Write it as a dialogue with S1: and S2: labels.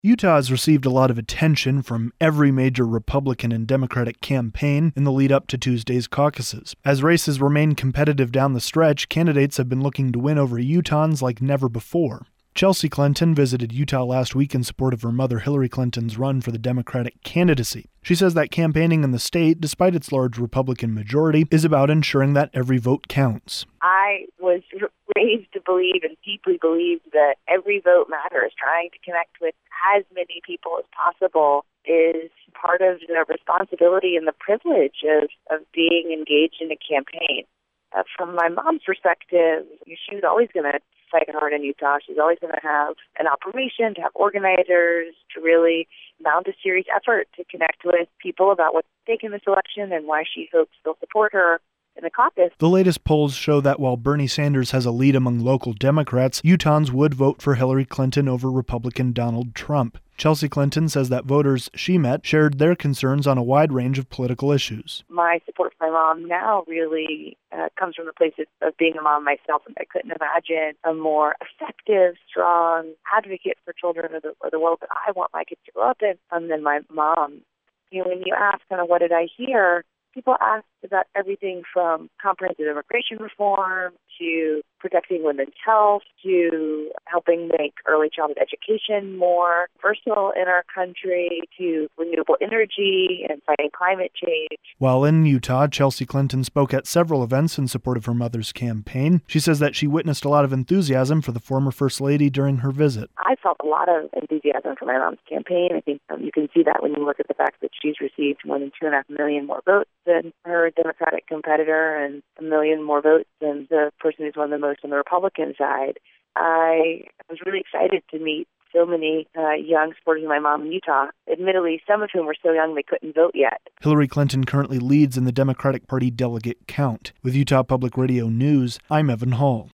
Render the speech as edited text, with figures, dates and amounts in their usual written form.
S1: Utah has received a lot of attention from every major Republican and Democratic campaign in the lead up to Tuesday's caucuses. As races remain competitive down the stretch, candidates have been looking to win over Utahns like never before. Chelsea Clinton visited Utah last week in support of her mother Hillary Clinton's run for the Democratic candidacy. She says that campaigning in the state, despite its large Republican majority, is about ensuring that every vote counts.
S2: I was raised to believe and deeply believed that every vote matters. Trying to connect with as many people as possible is part of the responsibility and the privilege of being engaged in a campaign. From my mom's perspective, she was always going to fight hard in Utah. She's always going to have an operation, to have organizers, to really mount a serious effort to connect with people about what's at stake in this election and why she hopes they'll support her in the caucus.
S1: The latest polls show that while Bernie Sanders has a lead among local Democrats, Utahns would vote for Hillary Clinton over Republican Donald Trump. Chelsea Clinton says that voters she met shared their concerns on a wide range of political issues.
S2: My support for my mom now really comes from the place of being a mom myself, and I couldn't imagine a more effective, strong advocate for children or the world that I want my kids to grow up in than my mom. When you ask kind of what did I hear, people asked about everything from comprehensive immigration reform to protecting women's health to helping make early childhood education more versatile in our country to renewable energy and fighting climate change.
S1: While in Utah, Chelsea Clinton spoke at several events in support of her mother's campaign. She says that she witnessed a lot of enthusiasm for the former First Lady during her visit.
S2: I felt a lot of enthusiasm for my mom's campaign. I think you can see that when you look at the fact that she's received more than 2.5 million more votes than her Democratic competitor and 1 million more votes than the person who's won the most on the Republican side. I was really excited to meet so many young supporters of my mom in Utah, admittedly some of whom were so young they couldn't vote yet.
S1: Hillary Clinton currently leads in the Democratic Party delegate count. With Utah Public Radio News, I'm Evan Hall.